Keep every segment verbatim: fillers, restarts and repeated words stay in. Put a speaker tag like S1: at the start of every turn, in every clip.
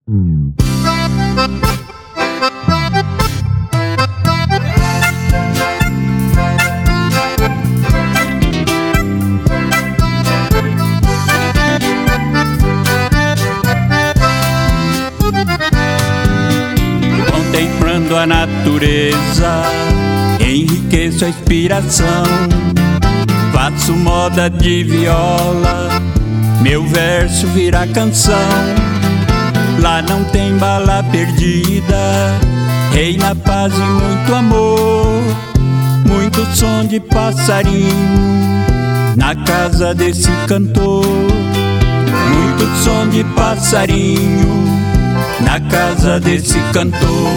S1: Contemplando a natureza, enriqueço a inspiração. Faço moda de viola, meu verso vira canção. Lá não tem bala perdida, reina paz e muito amor. Muito som de passarinho na casa desse cantor. Muito som de passarinho na casa desse cantor.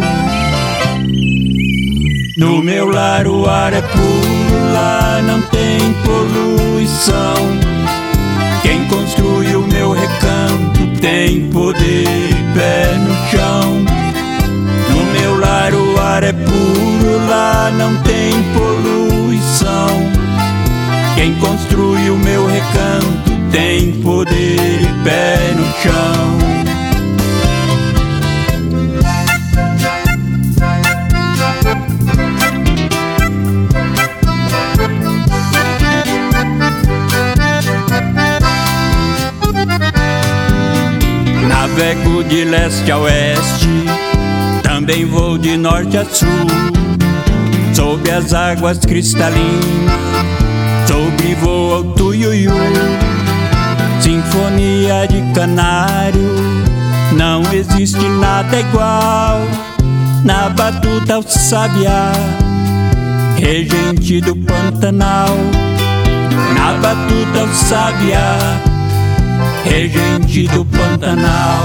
S1: No meu lar o ar é puro, lá não tem poluição. Quem construi o meu recanto tem poder e pé no chão. No meu lar o ar é puro, lá não tem poluição. Quem construi o meu recanto tem poder e pé no chão. Navego de leste a oeste, também vou de norte a sul. Sob as águas cristalinas, sobre voa o tuiuiu. Sinfonia de canário, não existe nada igual. Na batuta o sabiá, regente do Pantanal. Na batuta o sabiá, regente do Pantanal.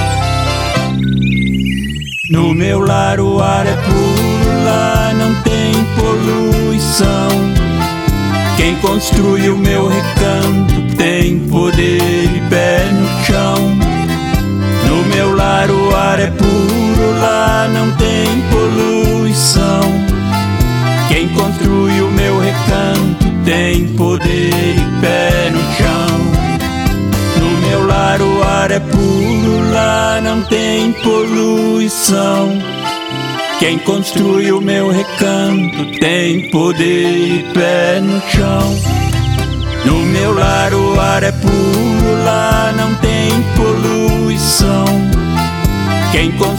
S1: No meu lar o ar é puro, lá não tem poluição. Quem construi o meu recanto tem poder e pé no chão. No meu lar o ar é puro, lá não tem poluição. Quem construi o meu recanto tem poder e pé no chão. No meu lar o ar é puro, lá não tem poluição. Quem construi o meu recanto tem poder e pé no chão. No meu lar o ar é puro, lá não tem poluição. Quem construi